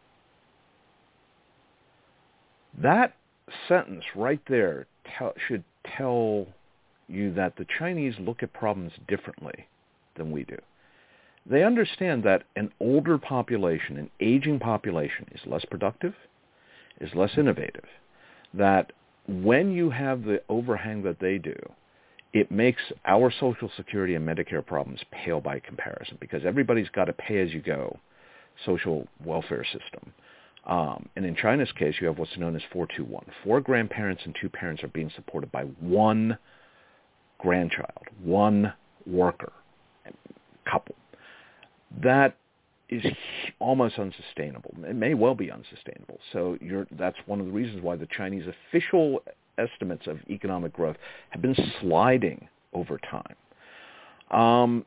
That sentence right there tell, should tell you that the Chinese look at problems differently than we do. They understand that an older population, an aging population, is less productive, is less innovative, that when you have the overhang that they do, it makes our Social Security and Medicare problems pale by comparison because everybody's got a pay-as-you-go social welfare system. Um, and in China's case, you have what's known as four two one. Four grandparents and two parents are being supported by one grandchild, one worker, couple. That is almost unsustainable. It may well be unsustainable. So you're, that's one of the reasons why the Chinese official estimates of economic growth have been sliding over time. Um,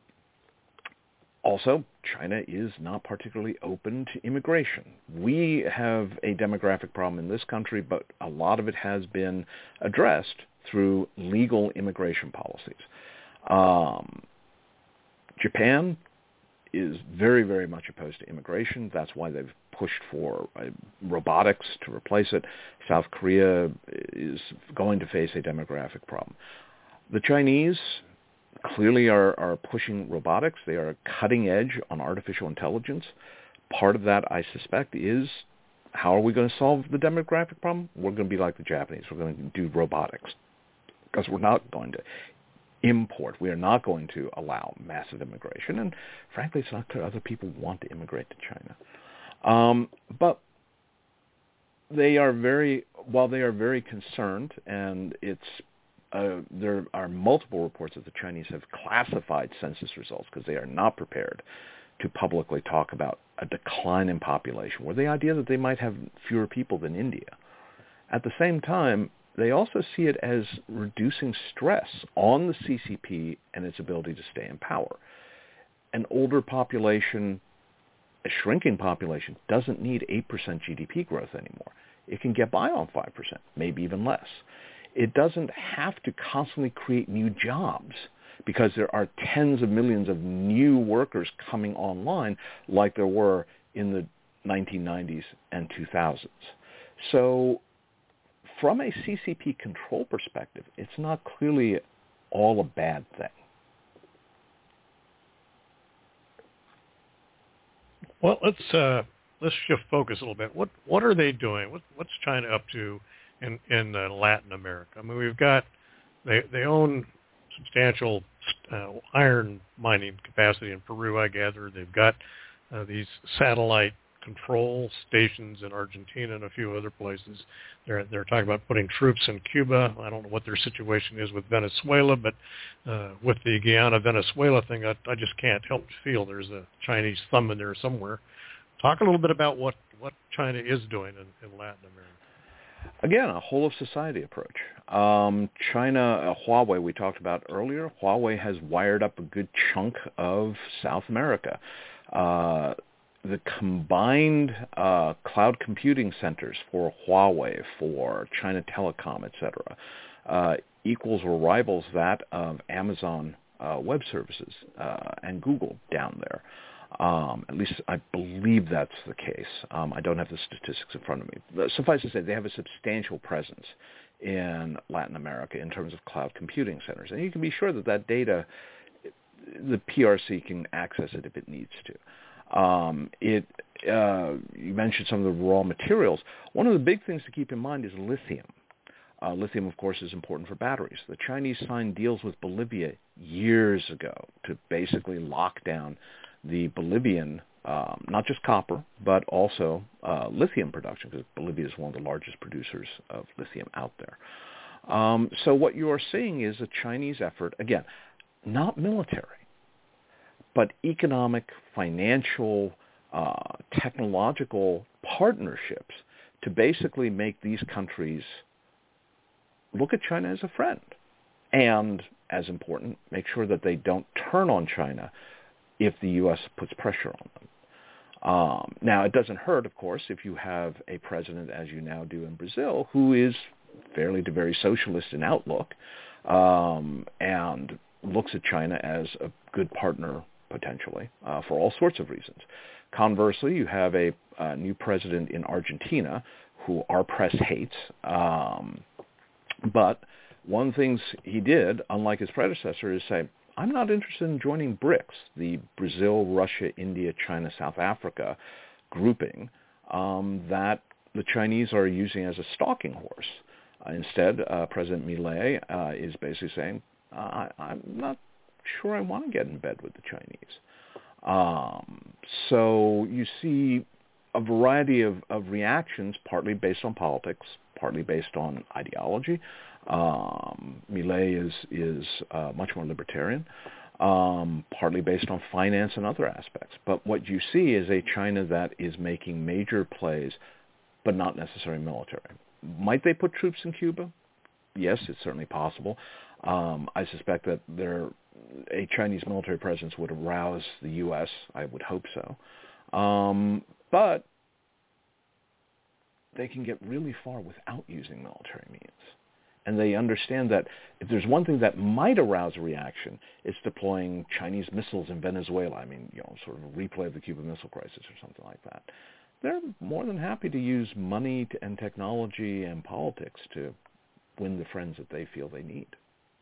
Also, China is not particularly open to immigration. We have a demographic problem in this country, but a lot of it has been addressed through legal immigration policies. Um, Japan is very, very much opposed to immigration. That's why they've pushed for uh, robotics to replace it. South Korea is going to face a demographic problem. The Chinese clearly are, are pushing robotics. They are cutting edge on artificial intelligence. Part of that, I suspect, is how are we going to solve the demographic problem? We're going to be like the Japanese. We're going to do robotics because we're not going to import. We are not going to allow massive immigration. And frankly, it's not clear other people want to immigrate to China. Um, but they are very, while they are very concerned, and it's Uh, there are multiple reports that the Chinese have classified census results because they are not prepared to publicly talk about a decline in population, or the idea that they might have fewer people than India. At the same time, they also see it as reducing stress on the C C P and its ability to stay in power. An older population, a shrinking population, doesn't need eight percent G D P growth anymore. It can get by on five percent, maybe even less. It doesn't have to constantly create new jobs because there are tens of millions of new workers coming online like there were in the nineteen nineties and two thousands. So from a C C P control perspective, it's not clearly all a bad thing. Well, let's uh, let's shift focus a little bit. What what are they doing? What what's China up to in in uh, Latin America? I mean, we've got they they own substantial uh, iron mining capacity in Peru, I gather. They've got uh, these satellite control stations in Argentina and a few other places. They're they're talking about putting troops in Cuba. I don't know what their situation is with Venezuela, but uh, with the Guyana Venezuela thing, I, I just can't help but feel there's a Chinese thumb in there somewhere. Talk a little bit about what, what China is doing in, in Latin America. Again, a whole-of-society approach. Um, China, uh, Huawei, we talked about earlier, Huawei has wired up a good chunk of South America. Uh, the combined uh, cloud computing centers for Huawei, for China Telecom, et cetera, uh, equals or rivals that of Amazon uh, Web Services uh, and Google down there. Um, at least I believe that's the case. Um, I don't have the statistics in front of me. But suffice to say, they have a substantial presence in Latin America in terms of cloud computing centers. And you can be sure that that data, the P R C can access it if it needs to. Um, it, uh, you mentioned some of the raw materials. One of the big things to keep in mind is lithium. Uh, lithium, of course, is important for batteries. The Chinese signed deals with Bolivia years ago to basically lock down the Bolivian, um, not just copper, but also uh, lithium production, because Bolivia is one of the largest producers of lithium out there. Um, so what you are seeing is a Chinese effort, again, not military, but economic, financial, uh, technological partnerships to basically make these countries look at China as a friend. And, as important, make sure that they don't turn on China if the U S puts pressure on them. Um, now, it doesn't hurt, of course, if you have a president, as you now do in Brazil, who is fairly to very socialist in outlook um, and looks at China as a good partner, potentially, uh, for all sorts of reasons. Conversely, you have a, a new president in Argentina who our press hates, um, but one of the things he did, unlike his predecessor, is say, I'm not interested in joining BRICS, the Brazil, Russia, India, China, South Africa grouping um, that the Chinese are using as a stalking horse. Uh, instead, uh, President Milei uh, is basically saying, uh, I'm not sure I want to get in bed with the Chinese. Um, so you see a variety of, of reactions, partly based on politics, partly based on ideology. Um, Milei is is uh, much more libertarian, um, partly based on finance and other aspects. But what you see is a China that is making major plays, but not necessarily military. Might they put troops in Cuba? Yes, it's certainly possible. Um, I suspect that there, a Chinese military presence would arouse the U S. I would hope so. Um, but they can get really far without using military means. And they understand that if there's one thing that might arouse a reaction, it's deploying Chinese missiles in Venezuela. I mean, you know, sort of a replay of the Cuban Missile Crisis or something like that. They're more than happy to use money and technology and politics to win the friends that they feel they need.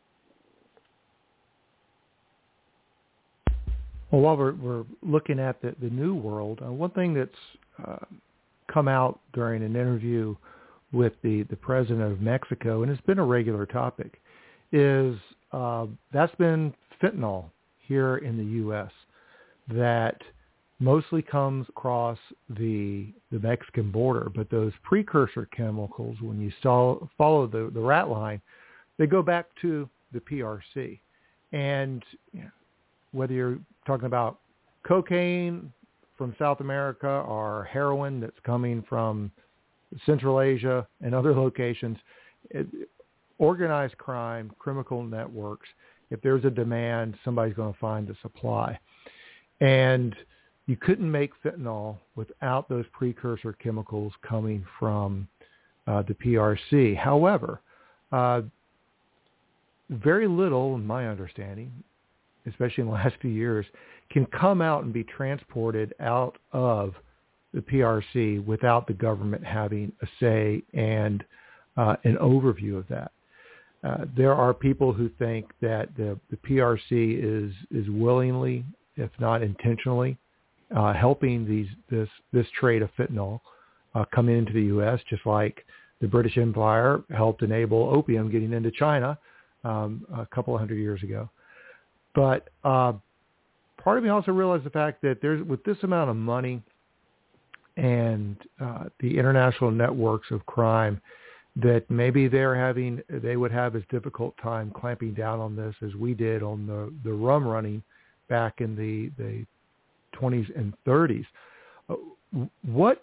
Well, while we're, we're looking at the, the new world, uh, one thing that's uh, come out during an interview with the, the president of Mexico, and it's been a regular topic, is uh, that's been fentanyl here in the U S that mostly comes across the the Mexican border. But those precursor chemicals, when you saw, follow the, the rat line, they go back to the P R C. And you know, whether you're talking about cocaine from South America or heroin that's coming from Central Asia and other locations, it, organized crime, criminal networks, if there's a demand, somebody's going to find the supply. And you couldn't make fentanyl without those precursor chemicals coming from uh, the P R C. However, uh, very little, in my understanding, especially in the last few years, can come out and be transported out of the P R C without the government having a say and uh, an overview of that. Uh, there are people who think that the, the P R C is is willingly, if not intentionally, uh, helping these this this trade of fentanyl uh, coming into the U S, just like the British Empire helped enable opium getting into China um, a couple of hundred years ago. But uh, part of me also realized the fact that there's, with this amount of money and uh, the international networks of crime, that maybe they're having, they would have as difficult time clamping down on this as we did on the, the rum running back in the, the twenties and thirties. Uh, what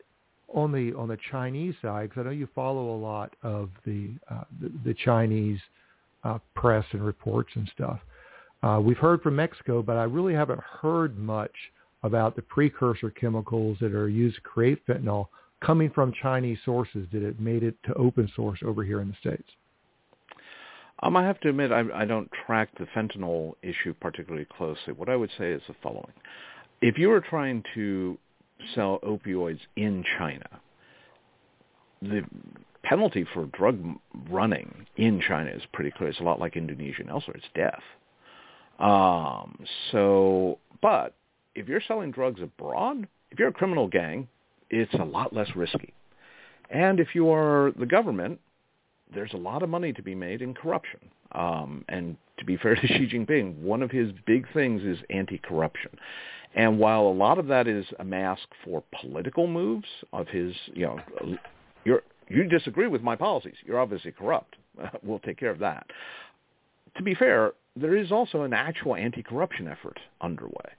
on the on the Chinese side, because I know you follow a lot of the uh, the, the Chinese uh, press and reports and stuff. Uh, we've heard from Mexico, but I really haven't heard much about the precursor chemicals that are used to create fentanyl coming from Chinese sources that it made it to open source over here in the States. Um, I have to admit, I, I don't track the fentanyl issue particularly closely. What I would say is the following. If you were trying to sell opioids in China, the penalty for drug running in China is pretty clear. It's a lot like Indonesia and elsewhere. It's death. Um, so, but if you're selling drugs abroad, if you're a criminal gang, it's a lot less risky. And if you are the government, there's a lot of money to be made in corruption. Um, and to be fair to Xi Jinping, one of his big things is anti-corruption. And while a lot of that is a mask for political moves of his, you know, you're, you disagree with my policies, you're obviously corrupt. We'll take care of that. To be fair, there is also an actual anti-corruption effort underway.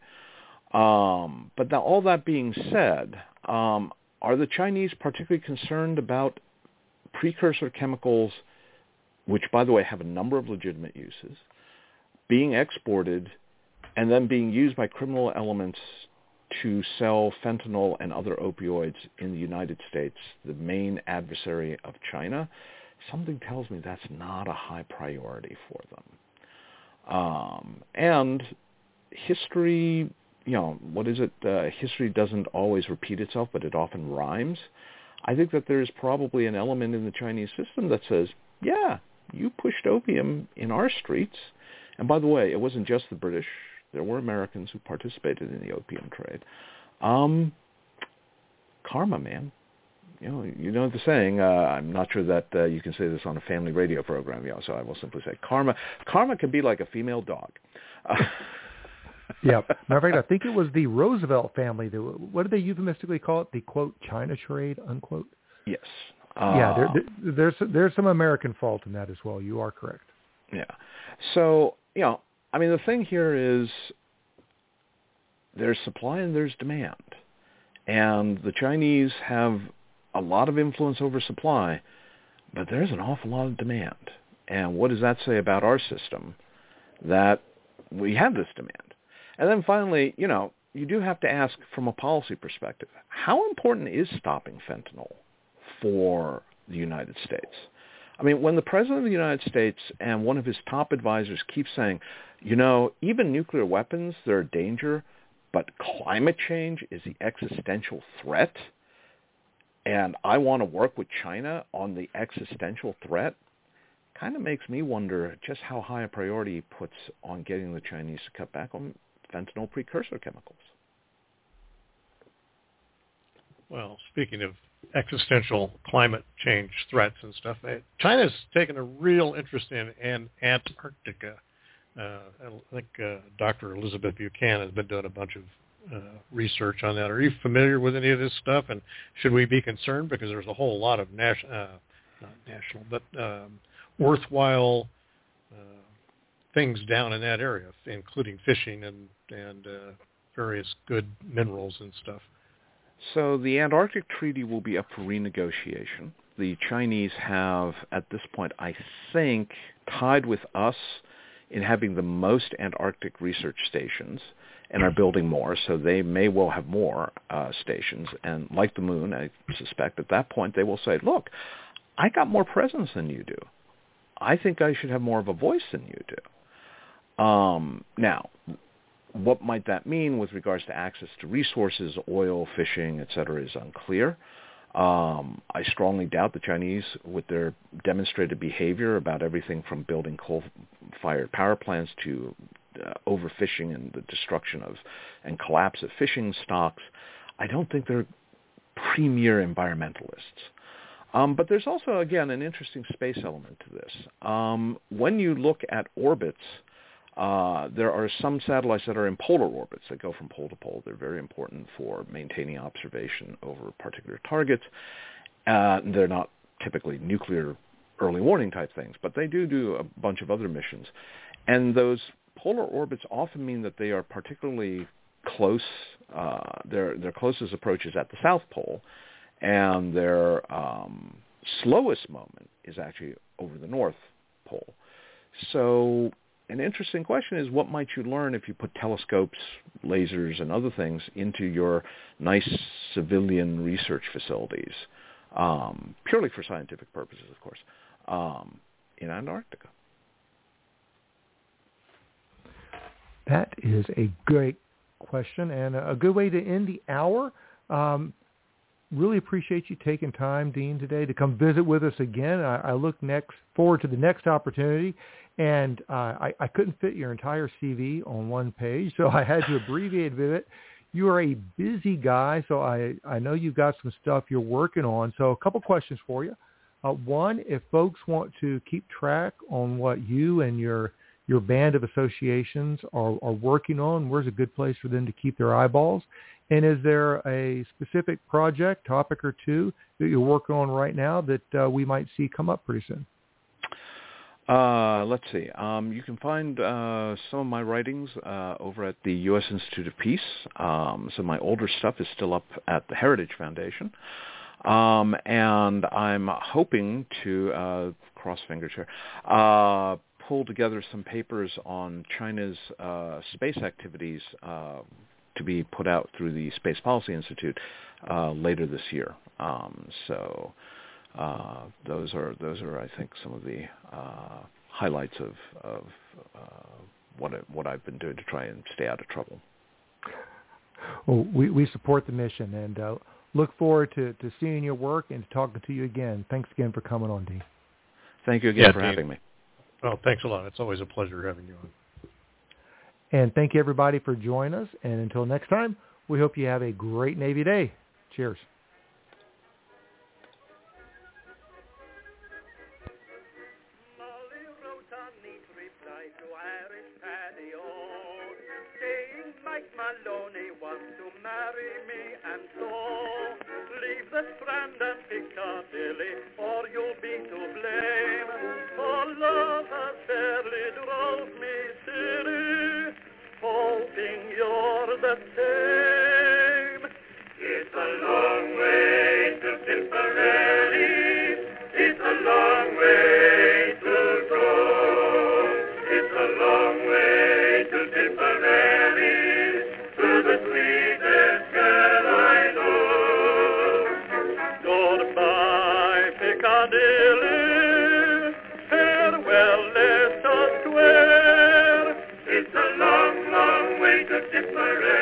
Um, but now, all that being said, um, are the Chinese particularly concerned about precursor chemicals, which, by the way, have a number of legitimate uses, being exported and then being used by criminal elements to sell fentanyl and other opioids in the United States, the main adversary of China? Something tells me that's not a high priority for them. Um, and history, you know, what is it? Uh, history doesn't always repeat itself, but it often rhymes. I think that there's probably an element in the Chinese system that says, yeah, you pushed opium in our streets. And by the way, it wasn't just the British. There were Americans who participated in the opium trade. Um, karma, man. You know, you know the saying, uh, I'm not sure that uh, you can say this on a family radio program, you know, so I will simply say karma. Karma can be like a female dog. Uh, yeah. Matter of fact, I think it was the Roosevelt family. That, what did they euphemistically call it? The, quote, China trade, unquote? Yes. Uh, yeah, there, there, there's, there's some American fault in that as well. You are correct. Yeah. So, you know, I mean, the thing here is there's supply and there's demand. And the Chinese have a lot of influence over supply, but there's an awful lot of demand. And what does that say about our system? That we have this demand. And then finally, you know, you do have to ask from a policy perspective, how important is stopping fentanyl for the United States? I mean, when the President of the United States and one of his top advisors keep saying, you know, even nuclear weapons, they're a danger, but climate change is the existential threat, and I want to work with China on the existential threat, kind of makes me wonder just how high a priority he puts on getting the Chinese to cut back on fentanyl precursor chemicals. Well, speaking of existential climate change threats and stuff, China's taken a real interest in, in Antarctica. Uh, I think uh, Doctor Elizabeth Buchanan has been doing a bunch of uh, research on that. Are you familiar with any of this stuff? And should we be concerned? Because there's a whole lot of national, uh, not national, but um, worthwhile uh, things down in that area, including fishing and, and uh, various good minerals and stuff. So the Antarctic Treaty will be up for renegotiation. The Chinese have, at this point, I think, tied with us in having the most Antarctic research stations and are building more, so they may well have more uh, stations. And like the moon, I suspect at that point they will say, look, I got more presence than you do. I think I should have more of a voice than you do. Um, now, what might that mean with regards to access to resources, oil, fishing, et cetera, is unclear. Um, I strongly doubt the Chinese, with their demonstrated behavior about everything from building coal-fired power plants to uh, overfishing and the destruction of and collapse of fishing stocks, I don't think they're premier environmentalists. Um, but there's also, again, an interesting space element to this. Um, when you look at orbits, Uh, there are some satellites that are in polar orbits that go from pole to pole. They're very important for maintaining observation over particular targets. Uh, they're not typically nuclear early warning type things, but they do do a bunch of other missions. And those polar orbits often mean that they are particularly close. Uh, their, their closest approach is at the South Pole. and their um, slowest moment is actually over the North Pole. So an interesting question is, what might you learn if you put telescopes, lasers, and other things into your nice civilian research facilities, um, purely for scientific purposes, of course, um, in Antarctica? That is a great question and a good way to end the hour. Um, really appreciate you taking time, Dean, today to come visit with us again. I, I look next forward to the next opportunity, and uh, I, I couldn't fit your entire C V on one page, so I had to abbreviate a bit. You are a busy guy, so I, I know you've got some stuff you're working on. So a couple questions for you. Uh, one, if folks want to keep track on what you and your your band of associations are, are working on, where's a good place for them to keep their eyeballs? And is there a specific project, topic or two, that you're working on right now that uh, we might see come up pretty soon? Uh, let's see. Um, you can find uh, some of my writings uh, over at the U S Institute of Peace. Um, so my older stuff is still up at the Heritage Foundation. Um, and I'm hoping to, uh, cross fingers here, uh, pull together some papers on China's uh, space activities uh, to be put out through the Space Policy Institute uh, later this year. Um, so uh, those are those are I think some of the uh, highlights of of uh, what I, what I've been doing to try and stay out of trouble. Well, we, we support the mission and uh, look forward to, to seeing your work and talking to you again. Thanks again for coming on, Dean. Thank you again yeah, for Dean. having me. Well, thanks a lot. It's always a pleasure having you on. And thank you, everybody, for joining us. And until next time, we hope you have a great Navy Day. Cheers. Molly wrote a neat reply to Irish Paddy-O, saying Mike Maloney wants to marry me, and so leave the Strand and Piccadilly, or you'll be to blame. For love has fairly drove me silly, hoping you're the same. It's a long way to Tipperary, it's a long way to go. It's a long way to Tipperary, to the sweetest girl I know. Goodbye, Piccadilly, farewell, Leicester Square. It's a long, long way to Tipperary.